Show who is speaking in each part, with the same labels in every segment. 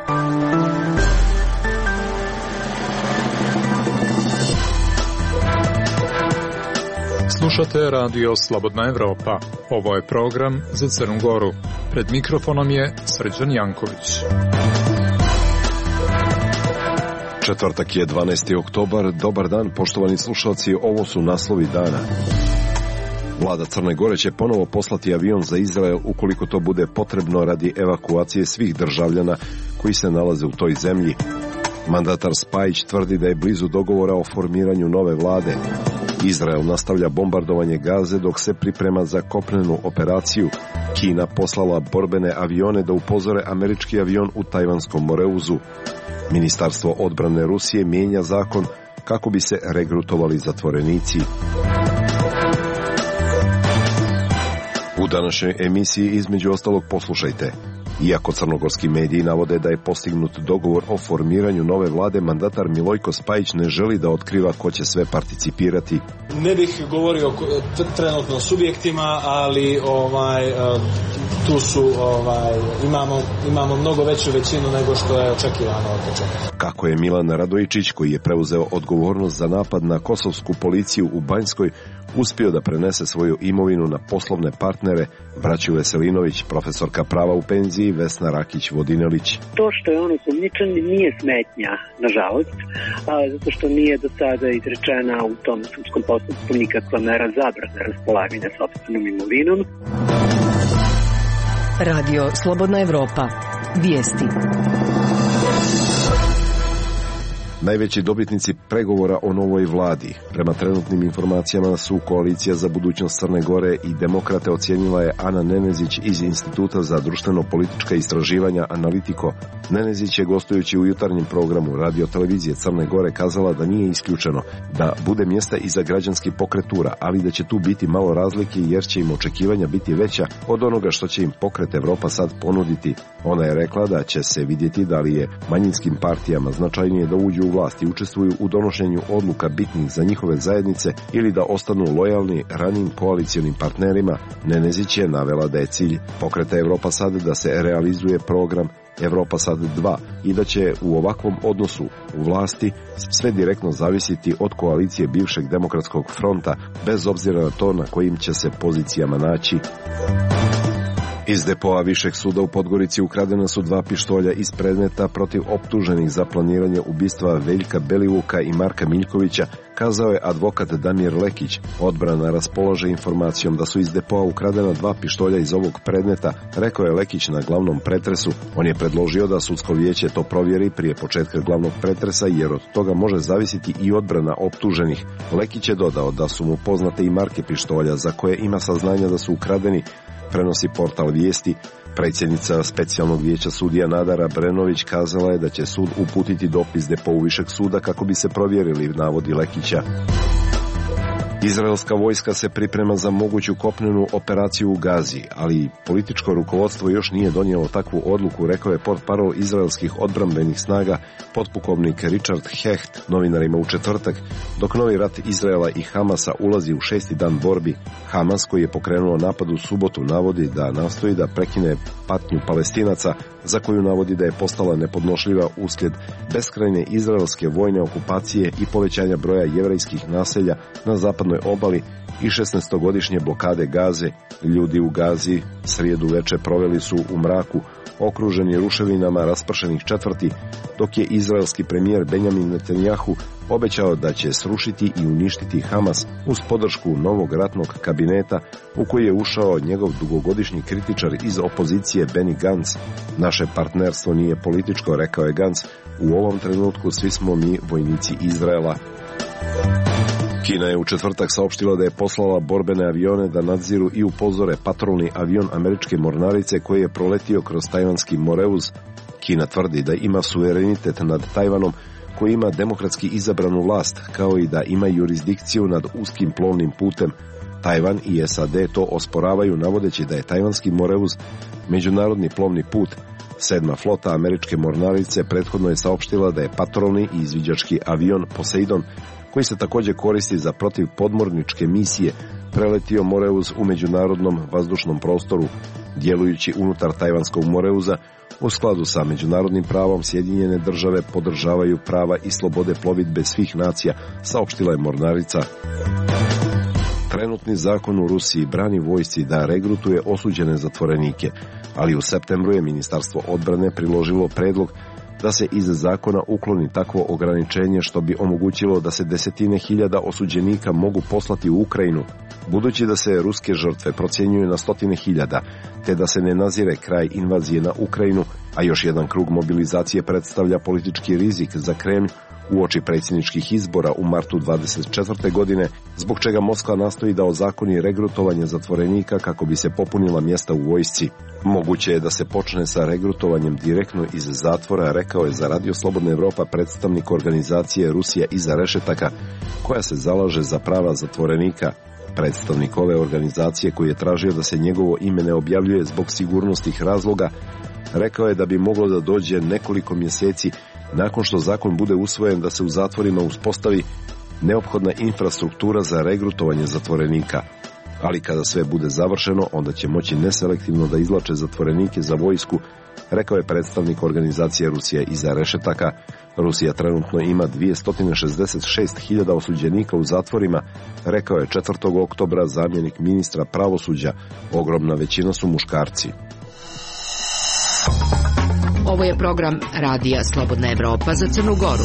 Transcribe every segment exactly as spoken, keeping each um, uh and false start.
Speaker 1: Slušate radio Slobodna Evropa. Ovo je program za Crnu Goru. Pred mikrofonom je Srđan Janković.
Speaker 2: Četvrtak je dvanaesti oktobar. Dobar dan, poštovani slušalci. Ovo su naslovi dana. Vlada Crne Gore će ponovo poslati avion za Izrael ukoliko to bude potrebno radi evakuacije svih državljana koji se nalaze u toj zemlji. Mandatar Spajić tvrdi da je blizu dogovora o formiranju nove vlade. Izrael nastavlja bombardovanje Gaze dok se priprema za kopnenu operaciju. Kina poslala borbene avione da upozore američki avion u Tajvanskom Moreuzu. Ministarstvo odbrane Rusije mijenja zakon kako bi se regrutovali zatvorenici. U današnjoj emisiji između ostalog poslušajte. Iako crnogorski mediji navode da je postignut dogovor o formiranju nove vlade, mandatar Milojko Spajić ne želi da otkriva ko će sve participirati.
Speaker 3: Ne bih govorio trenutno o subjektima, ali ovaj, tu su, ovaj, imamo, imamo mnogo veću većinu nego što je očekivano od početka.
Speaker 2: Kako je Milan Radojičić, koji je preuzeo odgovornost za napad na kosovsku policiju u Banjskoj, uspio da prenese svoju imovinu na poslovne partnere, braću Veselinović, profesorka prava u penziji Vesna Rakić-Vodinelić.
Speaker 4: To što je on osumnjičen nije smetnja, nažalost, a, zato što nije do sada izrečena u tom sudskom postupku nikakva mera zabrane raspolaganja sopstvenom imovinom.
Speaker 5: Radio Slobodna Evropa. Vijesti.
Speaker 2: Najveći dobitnici pregovora o novoj vladi. Prema trenutnim informacijama su Koalicija za budućnost Crne Gore i Demokrate ocijenila je Ana Nenezić iz Instituta za društveno-politička istraživanja Analitiko. Nenezić je, gostujući u jutarnjem programu radio-televizije Crne Gore, kazala da nije isključeno da bude mjesta i za građanski pokret Tura, ali da će tu biti malo razlike jer će im očekivanja biti veća od onoga što će im pokret Evropa sad ponuditi. Ona je rekla da će se vidjeti da li je manjinskim partijama značajnije da uđu u vlast i učestvuju u donošenju odluka bitnih za njihove zajednice ili da ostanu lojalni ranijim koalicionim partnerima. Nenezić je navela da je cilj pokreta Evropa Sad da se realizuje program Evropa Sad dva i da će u ovakvom odnosu u vlasti sve direktno zavisiti od koalicije bivšeg demokratskog fronta, bez obzira na to na kojim će se pozicijama naći. Iz depoa Višeg suda u Podgorici ukradena su dva pištolja iz predmeta protiv optuženih za planiranje ubistva Veljka Belivuka i Marka Miljkovića, kazao je advokat Damir Lekić. Odbrana raspolaže informacijom da su iz depoa ukradena dva pištolja iz ovog predmeta, rekao je Lekić na glavnom pretresu. On je predložio da sudsko vijeće to provjeri prije početka glavnog pretresa, jer od toga može zavisiti i odbrana optuženih. Lekić je dodao da su mu poznate i marke pištolja za koje ima saznanja da su ukradeni, prenosi portal Vijesti. Predsjednica specijalnog vijeća sudija Nadara Brenović kazala je da će sud uputiti dopis depou Višeg suda kako bi se provjerili navodi Lekića. Izraelska vojska se priprema za moguću kopnenu operaciju u Gazi, ali političko rukovodstvo još nije donijelo takvu odluku, rekao je portparol izraelskih odbrambenih snaga potpukovnik Richard Hecht novinarima u četvrtak, dok novi rat Izraela i Hamasa ulazi u šesti dan borbi. Hamas, koji je pokrenuo napad u subotu, navodi da nastoji da prekine patnju Palestinaca, za koju navodi da je postala nepodnošljiva uslijed beskrajne izraelske vojne okupacije i povećanja broja jevrejskih naselja na zapadnoj obali i šesnaestogodišnje blokade Gaze. Ljudi u Gazi srijedu veče proveli su u mraku, okruženi ruševinama raspršenih četvrti, dok je izraelski premijer Benjamin Netanjahu obećao da će srušiti i uništiti Hamas uz podršku novog ratnog kabineta u koji je ušao njegov dugogodišnji kritičar iz opozicije Benny Gantz. Naše partnerstvo nije političko, rekao je Gantz, u ovom trenutku svi smo mi vojnici Izraela. Kina je u četvrtak saopštila da je poslala borbene avione da nadziru i upozore patrolni avion američke mornarice koji je proletio kroz Tajvanski Moreuz. Kina tvrdi da ima suverenitet nad Tajvanom, koji ima demokratski izabranu vlast, kao i da ima jurisdikciju nad uskim plovnim putem. Tajvan i S A D to osporavaju, navodeći da je Tajvanski Moreuz međunarodni plovni put. Sedma flota američke mornarice prethodno je saopštila da je patrolni i izviđački avion Poseidon, koji se također koristi za protivpodmorničke misije, preletio Moreuz u međunarodnom vazdušnom prostoru, djelujući unutar Tajvanskog Moreuza. U skladu sa međunarodnim pravom Sjedinjene države podržavaju prava i slobode plovidbe svih nacija, saopštila je mornarica. Trenutni zakon u Rusiji brani vojsci da regrutuje osuđene zatvorenike, ali u septembru je Ministarstvo odbrane priložilo predlog da se iz zakona ukloni takvo ograničenje što bi omogućilo da se desetine hiljada osuđenika mogu poslati u Ukrajinu, budući da se ruske žrtve procjenjuju na stotine hiljada, te da se ne nazire kraj invazije na Ukrajinu, a još jedan krug mobilizacije predstavlja politički rizik za Kremlj uoči predsjedničkih izbora u martu dvadeset četvrte godine, zbog čega Moskva nastoji da ozakoni regrutovanje zatvorenika kako bi se popunila mjesta u vojsci. Moguće je da se počne sa regrutovanjem direktno iz zatvora, rekao je za Radio Slobodna Evropa predstavnik organizacije Rusija iza rešetaka, koja se zalaže za prava zatvorenika. Predstavnik ove organizacije, koji je tražio da se njegovo ime ne objavljuje zbog sigurnosnih razloga, rekao je da bi moglo da dođe nekoliko mjeseci nakon što zakon bude usvojen da se u zatvorima uspostavi neophodna infrastruktura za regrutovanje zatvorenika. Ali kada sve bude završeno, onda će moći neselektivno da izvlače zatvorenike za vojsku, rekao je predstavnik organizacije Rusija iza rešetaka. Rusija trenutno ima dvjesto šezdeset šest hiljada osuđenika u zatvorima, rekao je četvrtog oktobra zamjenik ministra pravosuđa. Ogromna većina su muškarci.
Speaker 5: Ovo je program Radija Slobodna Evropa za Crnu Goru.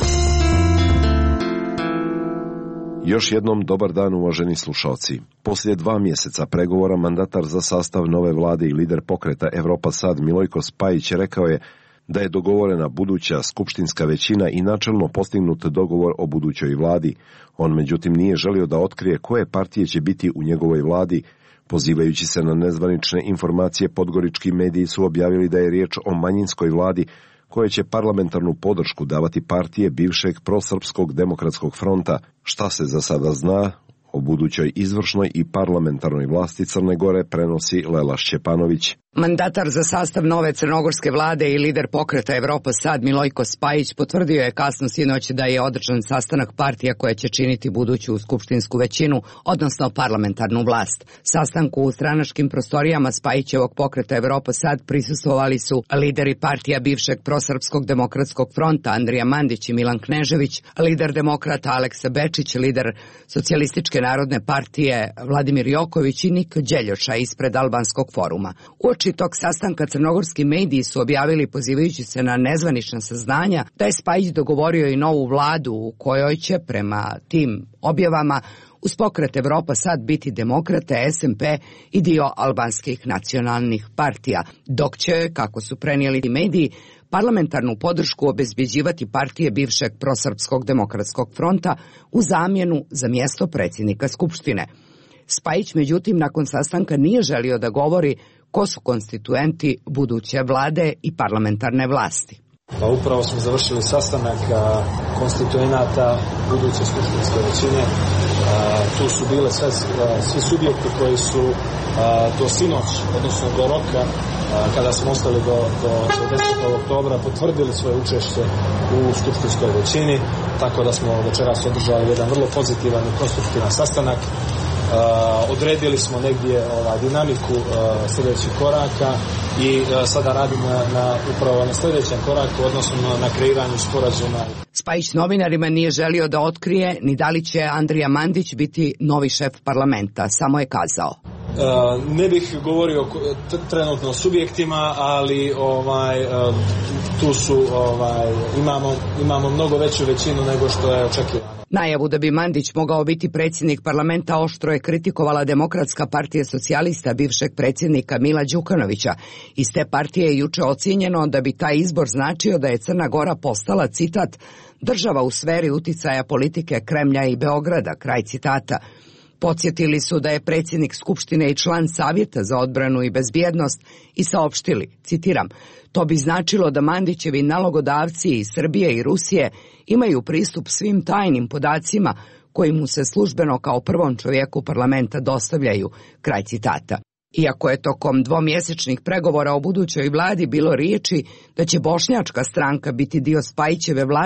Speaker 2: Još jednom dobar dan, uvaženi slušalci. Poslije dva mjeseca pregovora mandatar za sastav nove vlade i lider pokreta Evropa Sad Milojko Spajić rekao je da je dogovorena buduća skupštinska većina i načelno postignut dogovor o budućoj vladi. On međutim nije želio da otkrije koje partije će biti u njegovoj vladi. Pozivajući se na nezvanične informacije, podgorički mediji su objavili da je riječ o manjinskoj vladi koje će parlamentarnu podršku davati partije bivšeg prosrpskog demokratskog fronta. Šta se za sada zna o budućoj izvršnoj i parlamentarnoj vlasti Crne Gore, prenosi Lela Šćepanović.
Speaker 6: Mandatar za sastav nove crnogorske vlade i lider pokreta Evropa Sad Milojko Spajić potvrdio je kasno sinoć da je održan sastanak partija koja će činiti buduću skupštinsku većinu, odnosno parlamentarnu vlast. Sastanku u stranačkim prostorijama Spajićevog pokreta Evropa Sad prisustvovali su lideri partija bivšeg prosrpskog demokratskog fronta Andrija Mandić i Milan Knežević, lider demokrata Aleksa Bečić, lider socijalističke narodne partije Vladimir Joković i Nik Đeljoša ispred Albanskog foruma. Uoči tog sastanka crnogorski mediji su objavili, pozivajući se na nezvanična saznanja, da je Spajić dogovorio i novu vladu u kojoj će, prema tim objavama, uz pokret Evropa Sad biti Demokrate, S M P i dio albanskih nacionalnih partija, dok će, kako su prenijeli mediji, parlamentarnu podršku obezbeđivati partije bivšeg prosrpskog demokratskog fronta u zamjenu za mjesto predsjednika Skupštine. Spajić, međutim, nakon sastanka nije želio da govori ko su konstituenti buduće vlade i parlamentarne vlasti.
Speaker 3: Pa upravo smo završili sastanak a, konstituenata buduće skupštinske većine. A, tu su bile sve, a, svi subjekti koji su a, do sinoć, odnosno do roka, a, kada smo ostali do, do desetog oktobra, potvrdili svoje učešće u skupštinskoj većini, tako da smo večeras održali jedan vrlo pozitivan i konstruktivan sastanak. Uh, odredili smo negdje ovaj, dinamiku uh, sljedećih koraka i uh, sada radimo na, na, upravo na sljedećem koraku, odnosno na, na kreiranju sporazuma.
Speaker 6: Spajić novinarima nije želio da otkrije ni da li će Andrija Mandić biti novi šef parlamenta, samo je kazao.
Speaker 3: Uh, ne bih govorio t- trenutno o subjektima, ali ovaj, uh, tu su, ovaj, imamo, imamo mnogo veću većinu nego što je očekivano.
Speaker 6: Najavu da bi Mandić mogao biti predsjednik parlamenta oštro je kritikovala Demokratska partija socijalista bivšeg predsjednika Mila Đukanovića. Iz te partije je juče ocijenjeno da bi taj izbor značio da je Crna Gora postala, citat, država u sferi uticaja politike Kremlja i Beograda, kraj citata. Podsjetili su da je predsjednik Skupštine i član Savjeta za odbranu i bezbjednost i saopštili, citiram, to bi značilo da Mandićevi nalogodavci iz Srbije i Rusije imaju pristup svim tajnim podacima koji mu se službeno kao prvom čovjeku parlamenta dostavljaju, kraj citata. Iako je tokom dvomjesečnih pregovora o budućoj vladi bilo riječi da će bošnjačka stranka biti dio Spajićeve vlade,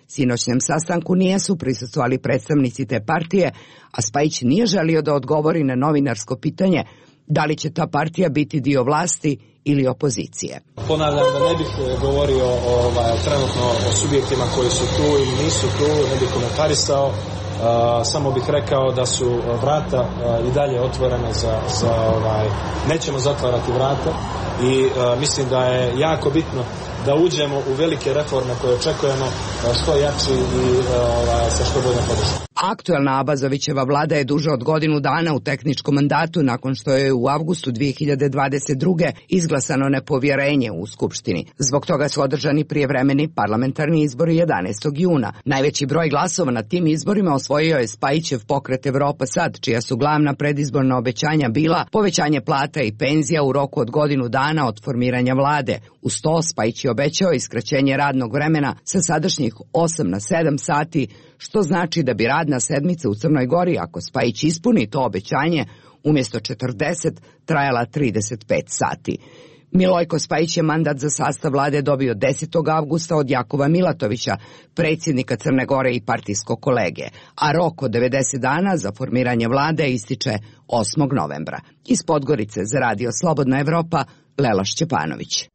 Speaker 6: Sinoćnem sastanku nijesu prisustvovali predstavnici te partije, a Spajić nije želio da odgovori na novinarsko pitanje da li će ta partija biti dio vlasti ili opozicije.
Speaker 3: Ponavljam da ne bih govorio ovaj, trenutno o subjektima koji su tu ili nisu tu, ne bih komentarisao. Uh, samo bih rekao da su vrata uh, i dalje otvorena za, za ovaj, nećemo zatvarati vrata i uh, mislim da je jako bitno da uđemo u velike reforme koje očekujemo uh, što jači i uh, sa što bolje podrškom.
Speaker 6: Aktuelna Abazovićeva vlada je duže od godinu dana u tehničkom mandatu nakon što je u avgustu dvije hiljade dvadeset druge izglasano nepovjerenje u Skupštini. Zbog toga su održani prijevremeni parlamentarni izbori jedanaestog juna. Najveći broj glasova na tim izborima osvojio je Spajićev pokret Evropa Sad, čija su glavna predizborna obećanja bila povećanje plata i penzija u roku od godinu dana od formiranja vlade. Uz to Spajić je obećao iskraćenje radnog vremena sa sadašnjih osam na sedam sati, što znači da bi radna sedmica u Crnoj Gori, ako Spajić ispuni to obećanje, umjesto četrdeset trajala trideset pet sati. Milojko Spajić je mandat za sastav vlade dobio desetog avgusta od Jakova Milatovića, predsjednika Crne Gore i partijskog kolege, a rok od devedeset dana za formiranje vlade ističe osmog novembra. Iz Podgorice za Radio Slobodna Evropa, Lela Šćepanović.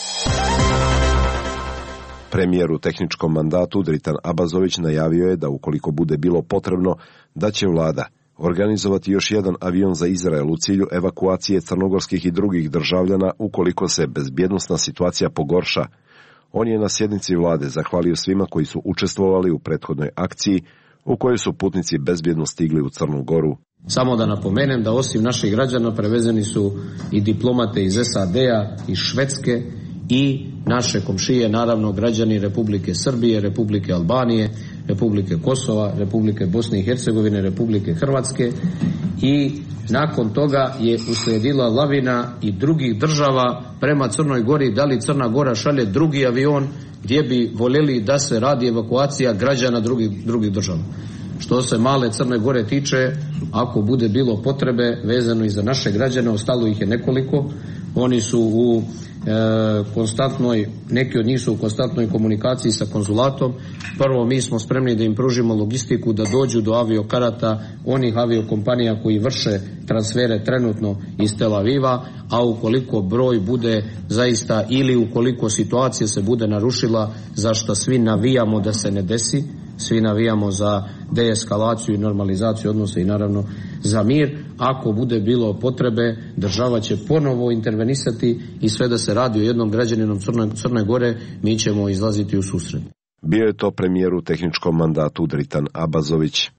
Speaker 2: Premijer u tehničkom mandatu Dritan Abazović najavio je da ukoliko bude bilo potrebno, da će vlada organizovati još jedan avion za Izrael u cilju evakuacije crnogorskih i drugih državljana ukoliko se bezbjednosna situacija pogorša. On je na sjednici vlade zahvalio svima koji su učestvovali u prethodnoj akciji u kojoj su putnici bezbjedno stigli u Crnu Goru.
Speaker 7: Samo da napomenem da osim naših građana prevezeni su i diplomate iz S A D-a, iz Švedske i naše komšije, naravno građani Republike Srbije, Republike Albanije, Republike Kosova, Republike Bosne i Hercegovine, Republike Hrvatske i nakon toga je uslijedila lavina i drugih država prema Crnoj Gori, da li Crna Gora šalje drugi avion gdje bi voljeli da se radi evakuacija građana drugih, drugih država. Što se male Crne Gore tiče, ako bude bilo potrebe vezano i za naše građane, ostalo ih je nekoliko, oni su u E, konstantnoj, neki od njih su u konstantnoj komunikaciji sa konzulatom. Prvo, mi smo spremni da im pružimo logistiku da dođu do aviokarata onih aviokompanija koji vrše transfere trenutno iz Tel Aviva, a ukoliko broj bude zaista ili ukoliko situacija se bude narušila, za što svi navijamo da se ne desi, svi navijamo za deeskalaciju i normalizaciju odnosa i naravno za mir. Ako bude bilo potrebe, država će ponovo intervenisati i sve da se radi o jednom građaninu Crne, Crne Gore, mi ćemo izlaziti u susret.
Speaker 2: Bio je to premijer u tehničkom mandatu Dritan Abazović.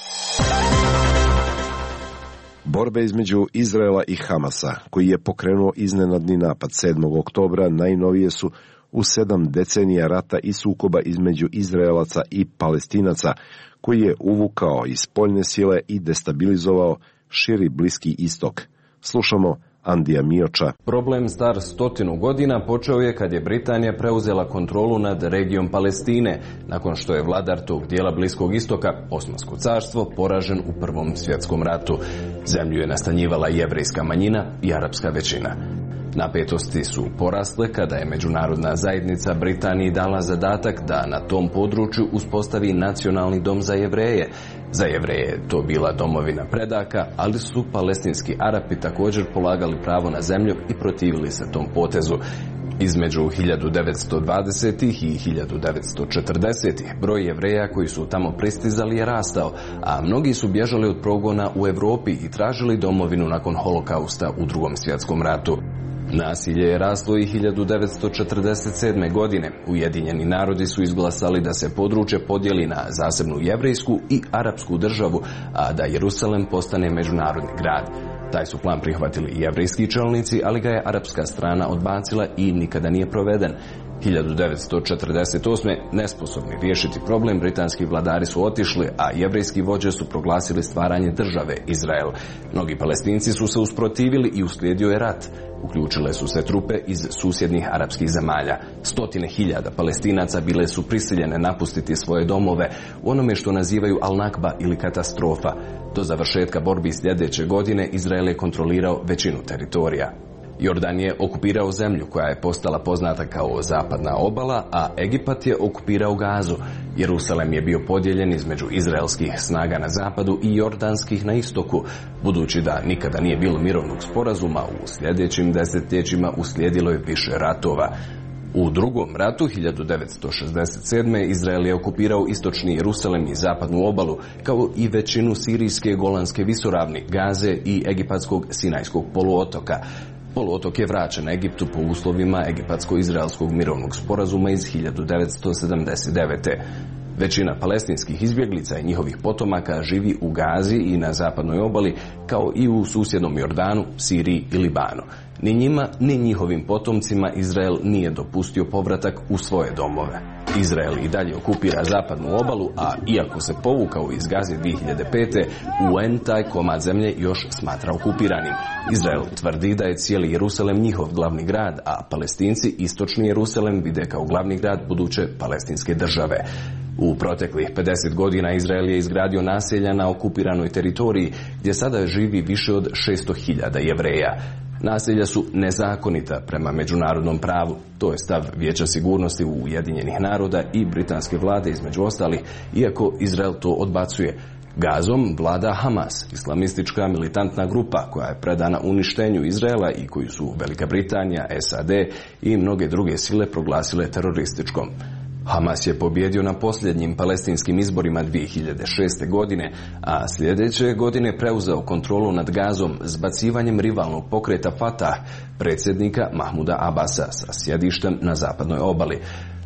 Speaker 2: Borbe između Izraela i Hamasa, koji je pokrenuo iznenadni napad sedmog oktobra, najnovije su u sedam decenija rata i sukoba između Izraelaca i Palestinaca, koji je uvukao iz spoljne sile i destabilizovao širi Bliski istok. Slušamo Andija Mioča.
Speaker 8: Problem star stotinu godina počeo je kad je Britanija preuzela kontrolu nad regijom Palestine, nakon što je vladar tog dijela Bliskog istoka, Osmansko carstvo, poražen u Prvom svjetskom ratu. Zemlju je nastanjivala jevrejska manjina i arapska većina. Napetosti su porasle kada je međunarodna zajednica Britaniji dala zadatak da na tom području uspostavi nacionalni dom za Jevreje. Za Jevreje je to bila domovina predaka, ali su palestinski Arapi također polagali pravo na zemlju i protivili se tom potezu. Između hiljadu devetsto dvadesetih i hiljadu devetsto četrdesetih broj Jevreja koji su tamo pristizali je rastao, a mnogi su bježali od progona u Europi i tražili domovinu nakon holokausta u Drugom svjetskom ratu. Nasilje je raslo i hiljadu devetsto četrdeset sedme. godine. Ujedinjeni narodi su izglasali da se područje podijeli na zasebnu jevrejsku i arapsku državu, a da Jerusalem postane međunarodni grad. Taj su plan prihvatili i jevrejski čelnici, ali ga je arapska strana odbacila i nikada nije proveden. hiljadu devetsto četrdeset osme. nesposobni riješiti problem, britanski vladari su otišli, a jevrejski vođe su proglasili stvaranje države Izrael. Mnogi Palestinci su se usprotivili i uslijedio je rat. Uključile su se trupe iz susjednih arapskih zemalja. Stotine hiljada Palestinaca bile su prisiljene napustiti svoje domove u onome što nazivaju Al-Nakba ili katastrofa. Do završetka borbi sljedeće godine Izrael je kontrolirao većinu teritorija. Jordan je okupirao zemlju koja je postala poznata kao Zapadna obala, a Egipat je okupirao Gazu. Jerusalem je bio podijeljen između izraelskih snaga na zapadu i jordanskih na istoku, budući da nikada nije bilo mirovnog sporazuma. U sljedećim desetljećima uslijedilo je više ratova. U drugom ratu, hiljadu devetsto šezdeset sedme. Izrael je okupirao istočni Jerusalem i zapadnu obalu, kao i većinu sirijske Golanske visoravni, Gaze i egipatskog Sinajskog poluotoka. Poluotok je vraćen Egiptu po uslovima egipatsko-izraelskog mirovnog sporazuma iz hiljadu devetsto sedamdeset devete. Većina palestinskih izbjeglica i njihovih potomaka živi u Gazi i na zapadnoj obali, kao i u susjednom Jordanu, Siriji i Libanu. Ni njima, ni njihovim potomcima Izrael nije dopustio povratak u svoje domove. Izrael i dalje okupira zapadnu obalu, a iako se povukao iz Gaze dvije hiljade pete. U en taj komad zemlje još smatra okupiranim. Izrael tvrdi da je cijeli Jerusalem njihov glavni grad, a Palestinci istočni Jerusalem vide kao glavni grad buduće palestinske države. U proteklih pedeset godina Izrael je izgradio naselja na okupiranoj teritoriji, gdje sada živi više od šesto hiljada Jevreja. Naselja su nezakonita prema međunarodnom pravu. To je stav Vijeća sigurnosti Ujedinjenih naroda i britanske vlade između ostalih, iako Izrael to odbacuje. Gazom vlada Hamas, islamistička militantna grupa koja je predana uništenju Izraela i koju su Velika Britanija, es a de i mnoge druge sile proglasile terorističkom. Hamas je pobjedio na posljednjim palestinskim izborima dvije hiljade šeste. godine, a sljedeće godine preuzeo kontrolu nad Gazom zbacivanjem rivalnog pokreta Fatah, predsjednika Mahmuda Abasa, sa sjedištem na zapadnoj obali.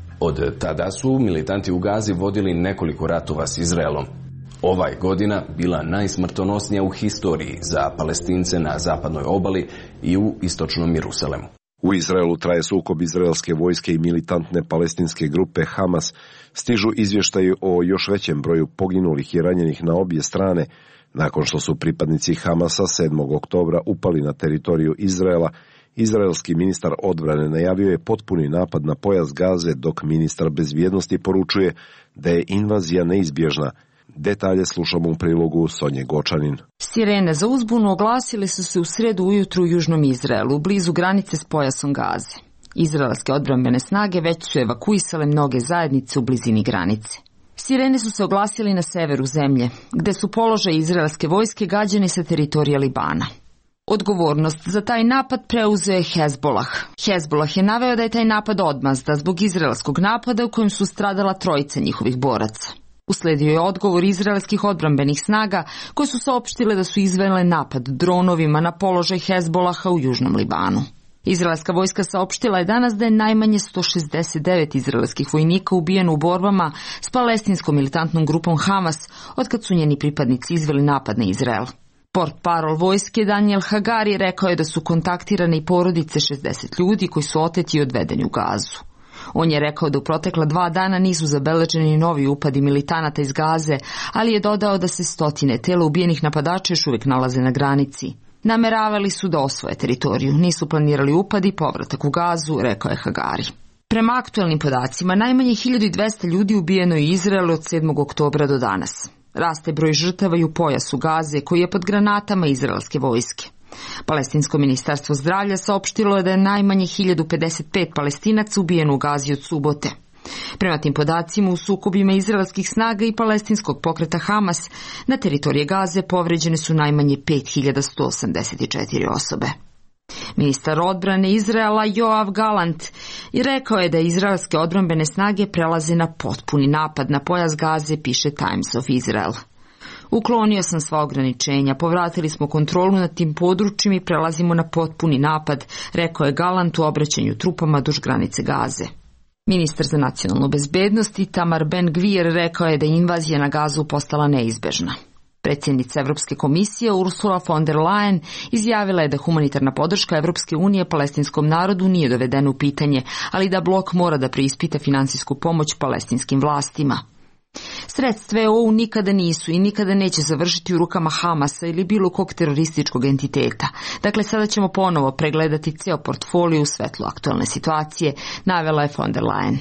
Speaker 8: Od tada su militanti u Gazi vodili nekoliko ratova s Izraelom. Ova je godina bila najsmrtonosnija u historiji za Palestince na zapadnoj obali i u istočnom Jerusalemu.
Speaker 2: U Izraelu traje sukob izraelske vojske i militantne palestinske grupe Hamas. Stižu izvještaji o još većem broju poginulih i ranjenih na obje strane, nakon što su pripadnici Hamasa sedmog oktobra upali na teritoriju Izraela. Izraelski ministar odbrane najavio je potpuni napad na pojas Gaze, dok ministar bezbjednosti poručuje da je invazija neizbježna. Detalje slušamo u prilogu Sonje Gočanin.
Speaker 9: Sirene za uzbunu oglasile su se u sredu ujutru u južnom Izraelu, blizu granice s pojasom Gaze. Izraelske odbrambene snage već su evakuisale mnoge zajednice u blizini granice. Sirene su se oglasili na severu zemlje, gde su položaji izraelske vojske gađani sa teritorija Libana. Odgovornost za taj napad preuzeo je Hezbolah. Hezbolah je naveo da je taj napad odmazda zbog izraelskog napada u kojem su stradala trojica njihovih boraca. Usledio je odgovor izraelskih odbrambenih snaga koje su saopštile da su izvele napad dronovima na položaj Hezbolaha u južnom Libanu. Izraelska vojska saopštila je danas da je najmanje sto šezdeset devet izraelskih vojnika ubijeno u borbama s palestinskom militantnom grupom Hamas otkad su njeni pripadnici izveli napad na Izrael. Portparol vojske Daniel Hagari rekao je da su kontaktirane i porodice šezdeset ljudi koji su oteti i odvedeni u Gazu. On je rekao da u protekla dva dana nisu zabeleženi novi upadi militanata iz Gaze, ali je dodao da se stotine tela ubijenih napadača još uvijek nalaze na granici. Nameravali su da osvoje teritoriju, nisu planirali upad i povratak u Gazu, rekao je Hagari. Prema aktuelnim podacima, najmanje hiljadu dvesta ljudi ubijeno je u Izraelu od sedmog oktobra do danas. Raste broj žrtava i u pojasu Gaze, koji je pod granatama izraelske vojske. Palestinsko ministarstvo zdravlja saopštilo je da je najmanje hiljadu pedeset pet Palestinaca ubijeno u Gazi od subote. Prema tim podacima, u sukobima izraelskih snaga i palestinskog pokreta Hamas na teritorije Gaze povređene su najmanje pet hiljada sto osamdeset četiri osobe. Ministar odbrane Izraela Joav Galant i rekao je da izraelske odbrambene snage prelaze na potpuni napad na pojas Gaze, piše Times of Israel. Uklonio sam sva ograničenja, povratili smo kontrolu nad tim područjem i prelazimo na potpuni napad, rekao je Galant u obraćanju trupama duž granice Gaze. Ministar za nacionalnu bezbednost Itamar Ben-Gvir rekao je da je invazija na Gazu postala neizbežna. Predsjednica Evropske komisije Ursula von der Leyen izjavila je da humanitarna podrška Evropske unije palestinskom narodu nije dovedena u pitanje, ali da blok mora da preispita finansijsku pomoć palestinskim vlastima. Sredstva E U nikada nisu i nikada neće završiti u rukama Hamasa ili bilo kog terorističkog entiteta. Dakle, sada ćemo ponovo pregledati ceo portfolio u svetlu aktualne situacije, navela je von der Leyen.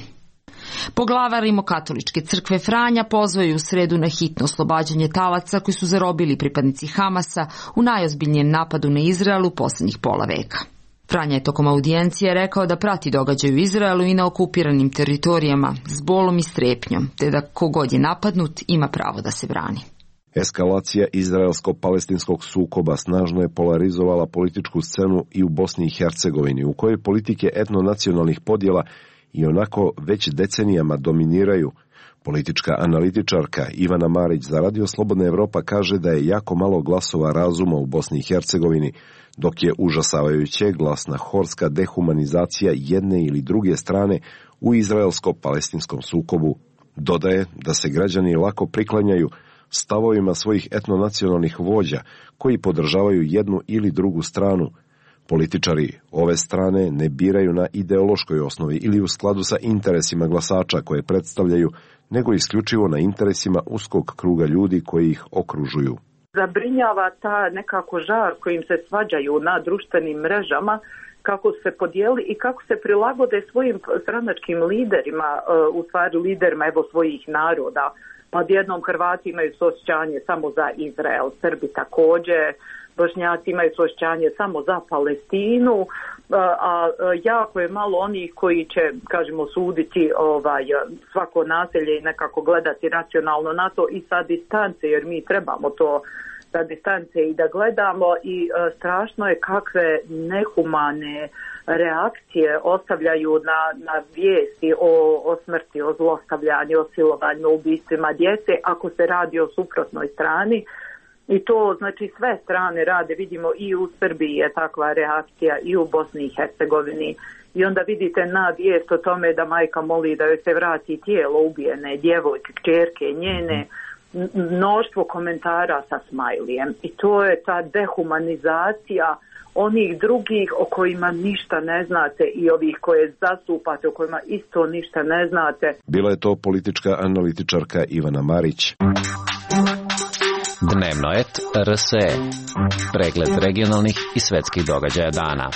Speaker 9: Poglavar Rimokatoličke crkve Franja pozvao je u sredu na hitno oslobađanje talaca koji su zarobili pripadnici Hamasa u najozbiljnijem napadu na Izrael u posljednjih pola veka. Franja je tokom audijencije rekao da prati događaj u Izraelu i na okupiranim teritorijama s bolom i strepnjom, te da kogod je napadnut ima pravo da se brani.
Speaker 2: Eskalacija izraelsko-palestinskog sukoba snažno je polarizovala političku scenu i u Bosni i Hercegovini, u kojoj politike etnonacionalnih podjela i onako već decenijama dominiraju. Politička analitičarka Ivana Marić za Radio Slobodna Evropa kaže da je jako malo glasova razuma u Bosni i Hercegovini, dok je užasavajuće glasna horska dehumanizacija jedne ili druge strane u izraelsko-palestinskom sukobu. Dodaje da se građani lako priklanjaju stavovima svojih etnonacionalnih vođa koji podržavaju jednu ili drugu stranu. Političari ove strane ne biraju na ideološkoj osnovi ili u skladu sa interesima glasača koje predstavljaju, nego isključivo na interesima uskog kruga ljudi koji ih okružuju.
Speaker 10: Zabrinjava ta nekako žar kojim se svađaju na društvenim mrežama, kako se podijeli i kako se prilagode svojim stranačkim liderima, u stvari liderima evo svojih naroda. Pa odjednom Hrvati imaju suosjećanje samo za Izrael, Srbi također, Bošnjaci imaju suosjećanje samo za Palestinu, a jako je malo onih koji će, kažemo, suditi ovaj, svako naselje i nekako gledati racionalno na to i sa distance, jer mi trebamo to sa distance i da gledamo i strašno je kakve nehumane reakcije ostavljaju na, na vijesti o, o smrti, o zlostavljanju, o silovanju, o ubistvima djece ako se radi o suprotnoj strani. I to znači sve strane rade, vidimo i u Srbiji je takva reakcija i u Bosni i Hercegovini. I onda vidite na vijest o tome da majka moli da joj se vrati tijelo ubijene djevojke, kćerke njene, mnoštvo komentara sa smajlijem. I to je ta dehumanizacija onih drugih o kojima ništa ne znate i ovih koje zastupate, o kojima isto ništa ne znate.
Speaker 2: Bila je to politička analitičarka Ivana Marić.
Speaker 11: Dnevno et R S E. Pregled regionalnih i svetskih događaja dana.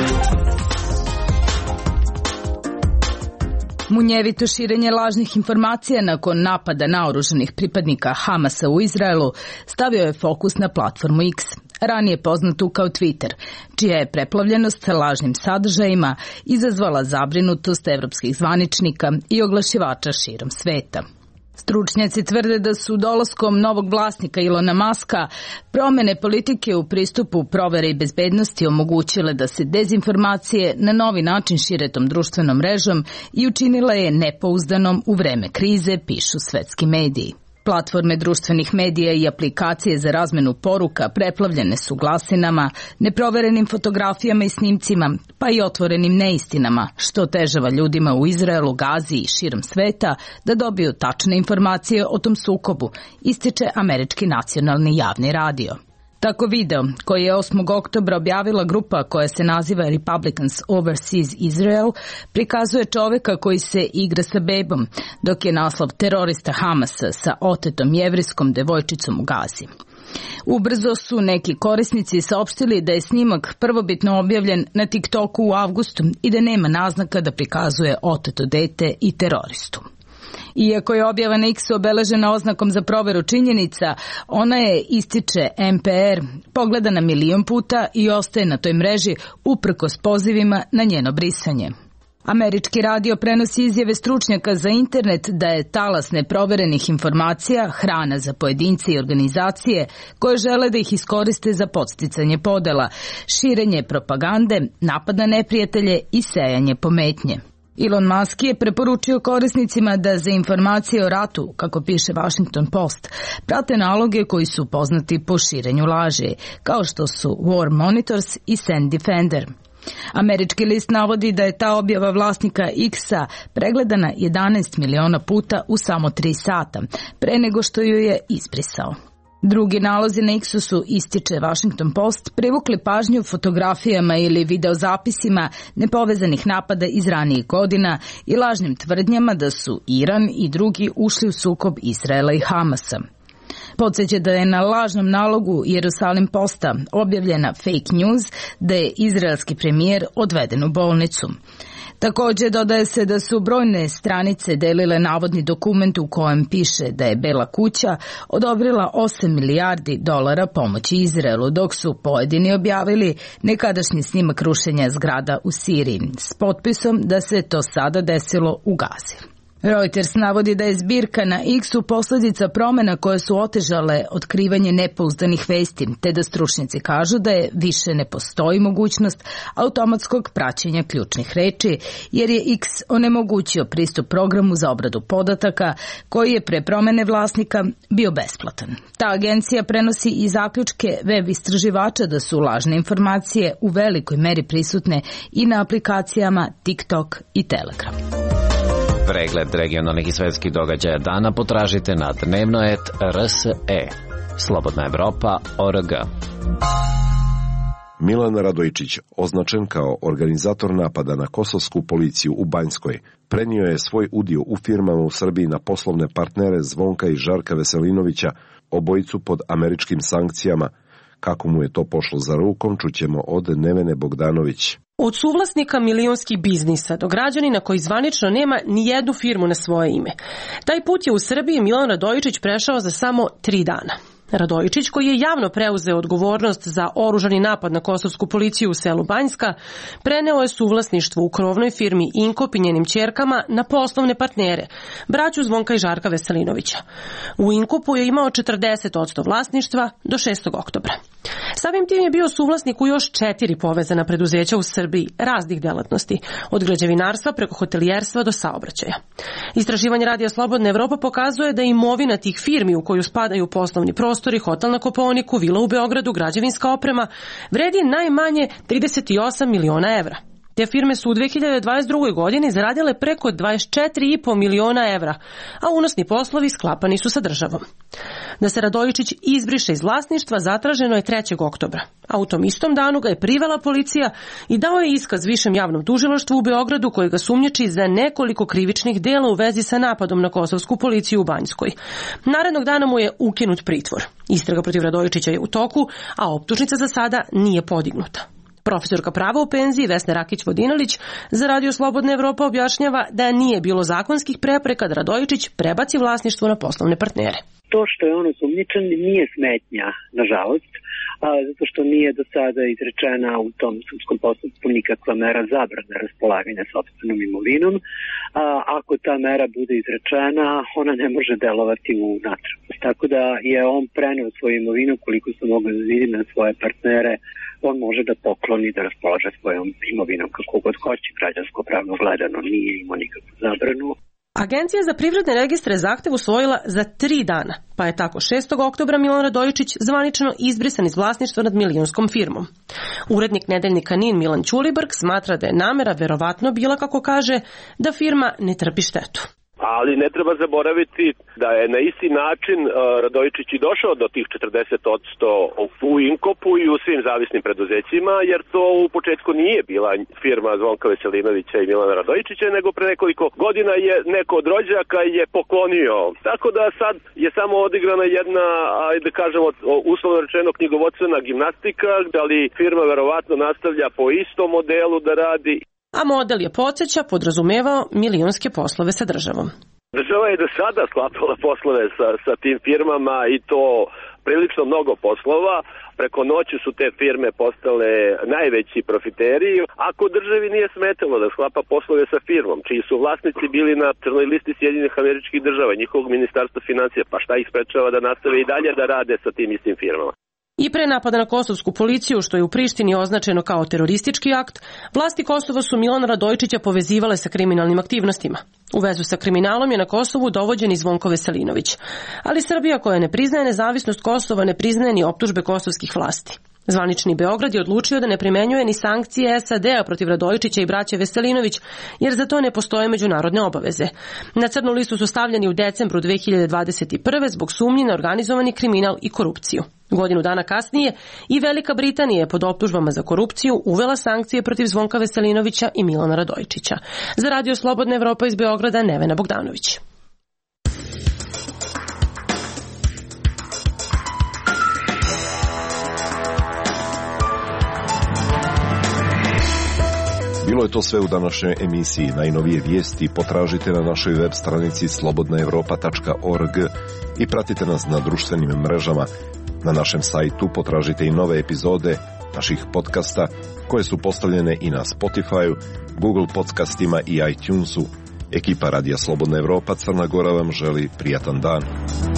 Speaker 12: Munjevito širenje lažnih informacija nakon napada naoružanih pripadnika Hamasa u Izraelu stavio je fokus na platformu X, ranije poznatu kao Twitter, čija je preplavljenost lažnim sadržajima izazvala zabrinutost evropskih zvaničnika i oglašivača širom sveta. Stručnjaci tvrde da su dolaskom novog vlasnika Ilona Maska promjene politike u pristupu provere i bezbednosti omogućile da se dezinformacije na novi način šire tom društvenom mrežom i učinila je nepouzdanom u vreme krize, pišu svetski mediji. Platforme društvenih medija i aplikacije za razmenu poruka preplavljene su glasinama, neproverenim fotografijama i snimcima, pa i otvorenim neistinama, što otežava ljudima u Izraelu, Gazi i širom sveta da dobiju tačne informacije o tom sukobu, ističe američki nacionalni javni radio. Tako video, koji je osmog oktobra objavila grupa koja se naziva Republicans Overseas Israel, prikazuje čoveka koji se igra sa bebom, dok je naslov terorista Hamasa sa otetom jevrijskom devojčicom u Gazi. Ubrzo su neki korisnici saopštili da je snimak prvobitno objavljen na TikToku u avgustu i da nema naznaka da prikazuje oteto dete i teroristu. Iako je objava na X obeležena oznakom za proveru činjenica, ona je, ističe N P R, pogledana milion puta i ostaje na toj mreži uprkos pozivima na njeno brisanje. Američki radio prenosi izjave stručnjaka za internet da je talas neproverenih informacija hrana za pojedince i organizacije koje žele da ih iskoriste za podsticanje podela, širenje propagande, napad na neprijatelje i sejanje pometnje. Elon Musk je preporučio korisnicima da za informacije o ratu, kako piše Washington Post, prate naloge koji su poznati po širenju laži, kao što su War Monitors i Send Defender. Američki list navodi da je ta objava vlasnika X-a pregledana jedanaest miliona puta u samo tri sata, pre nego što ju je izbrisao. Drugi nalozi na X-u su, ističe Washington Post, privukli pažnju fotografijama ili videozapisima nepovezanih napada iz ranijih godina i lažnim tvrdnjama da su Iran i drugi ušli u sukob Izraela i Hamasa. Podsjeća da je na lažnom nalogu Jerusalim Posta objavljena fake news da je izraelski premijer odveden u bolnicu. Također dodaje se da su brojne stranice delile navodni dokument u kojem piše da je Bela kuća odobrila osam milijardi dolara pomoći Izraelu, dok su pojedini objavili nekadašnji snimak rušenja zgrada u Siriji s potpisom da se to sada desilo u Gazi. Reuters navodi da je zbirka na X-u posljedica promjena koje su otežale otkrivanje nepouzdanih vesti, te da stručnjaci kažu da je više ne postoji mogućnost automatskog praćenja ključnih reči, jer je X onemogućio pristup programu za obradu podataka koji je pre promjene vlasnika bio besplatan. Ta agencija prenosi i zaključke web istraživača da su lažne informacije u velikoj meri prisutne i na aplikacijama TikTok i Telegram.
Speaker 11: Pregled regionalnih i svetskih događaja dana potražite na dnevnoet R S E. Slobodna Evropa O R G.
Speaker 2: Milan Radojičić, označen kao organizator napada na kosovsku policiju u Banjskoj, prenio je svoj udio u firmama u Srbiji na poslovne partnere Zvonka i Žarka Veselinovića, obojicu pod američkim sankcijama. Kako mu je to pošlo za rukom, čućemo od Nevene Bogdanović.
Speaker 13: Od suvlasnika milionskih biznisa do građanina koji zvanično nema ni jednu firmu na svoje ime. Taj put je u Srbiji Milan Radojičić prešao za samo tri dana. Radojičić, koji je javno preuzeo odgovornost za oružani napad na kosovsku policiju u selu Banjska, preneo je suvlasništvo u krovnoj firmi Inkop i njenim ćerkama na poslovne partnere, braću Zvonka i Žarka Veselinovića. U Inkopu je imao četrdeset posto vlasništva do šestog oktobra. Samim tim je bio suvlasnik u još četiri povezana preduzeća u Srbiji raznih delatnosti, od građevinarstva preko hotelijerstva do saobraćaja. Istraživanje Radija Slobodna Evropa pokazuje da imovina tih firmi u koju spadaju poslovni prostori, hotel na Kopaoniku, vila u Beogradu, građevinska oprema, vredi najmanje trideset osam miliona evra. Te firme su u dve hiljade dvadeset drugoj. godini zaradile preko dvadeset četiri i po miliona evra, a unosni poslovi sklapani su sa državom. Da se Radojičić izbriše iz vlasništva zatraženo je trećeg oktobra, a u tom istom danu ga je privela policija i dao je iskaz Višem javnom tužilaštvu u Beogradu koji ga sumnjiči za nekoliko krivičnih dela u vezi sa napadom na kosovsku policiju u Banjskoj. Narednog dana mu je ukinut pritvor. Istraga protiv Radojičića je u toku, a optužnica za sada nije podignuta. Profesorka prava u penziji Vesna Rakić-Vodinelić za Radio Slobodna Evropa objašnjava da nije bilo zakonskih prepreka da Radojičić prebaci vlasništvo na poslovne partnere.
Speaker 4: To što je on osumnjičen nije smetnja, nažalost, a, zato što nije do sada izrečena u tom sudskom postupku nikakva mera zabrane raspolaganja sopstvenom imovinom. A, ako ta mera bude izrečena, ona ne može delovati u natrag. Tako da je on preneo svoju imovinu, koliko se mogu da vidi, na svoje partnere. On može da pokloni, da raspolaže svojom imovinom kako god hoće, građansko pravno gledano, nije imao nikakvu zabranu.
Speaker 13: Agencija za privredne registre zahtev usvojila za tri dana, pa je tako šestog oktobra Milan Radojičić zvanično izbrisan iz vlasništva nad milionskom firmom. Urednik nedeljnika N I N Milan Ćulibrk smatra da je namera verovatno bila, kako kaže, da firma ne trpi štetu.
Speaker 14: Ali ne treba zaboraviti da je na isti način uh, Radojičić i došao do tih četrdeset posto u Inkopu i u svim zavisnim preduzećima, jer to u početku nije bila firma Zvonka Veselinovića i Milana Radojičića, nego pre nekoliko godina je neko od rođaka je poklonio. Tako da sad je samo odigrana jedna, ajde da kažemo, uslovno rečeno knjigovodstvena gimnastika, da li firma verovatno nastavlja po istom modelu da radi.
Speaker 13: A model je, podsjeća, podrazumevao milionske poslove sa državom.
Speaker 14: Država je do sada sklapala poslove sa, sa tim firmama i to prilično mnogo poslova. Preko noći su te firme postale najveći profiteri. Ako državi nije smetalo da sklapa poslove sa firmom, čiji su vlasnici bili na crnoj listi Sjedinjenih Američkih Država, njihovog ministarstva financija, pa šta ih sprečava da nastave i dalje da rade sa tim istim firmama?
Speaker 13: I pre napada na kosovsku policiju, što je u Prištini označeno kao teroristički akt, vlasti Kosova su Milana Radojičića povezivale sa kriminalnim aktivnostima. U vezu sa kriminalom je na Kosovu dovođen i Zvonko Veselinović. Ali Srbija, koja ne priznaje nezavisnost Kosova, ne priznaje ni optužbe kosovskih vlasti. Zvanični Beograd je odlučio da ne primenjuje ni sankcije S A D-a protiv Radojičića i braće Veselinović, jer za to ne postoje međunarodne obaveze. Na crnu listu su stavljeni u decembru dve hiljade dvadeset prve. zbog sumnji na organizovani kriminal i korupciju. Godinu dana kasnije i Velika Britanija je pod optužbama za korupciju uvela sankcije protiv Zvonka Veselinovića i Milana Radojičića. Za Radio Slobodna Evropa iz Beograda, Nevena Bogdanović.
Speaker 2: Bilo je to sve u današnjoj emisiji. Najnovije vijesti potražite na našoj web stranici slobodna europa tačka org i pratite nas na društvenim mrežama. Na našem sajtu potražite i nove epizode naših podcasta koje su postavljene i na Spotify, Google podcastima i iTunesu. Ekipa Radija Slobodna Evropa Crna Gora vam želi prijatan dan.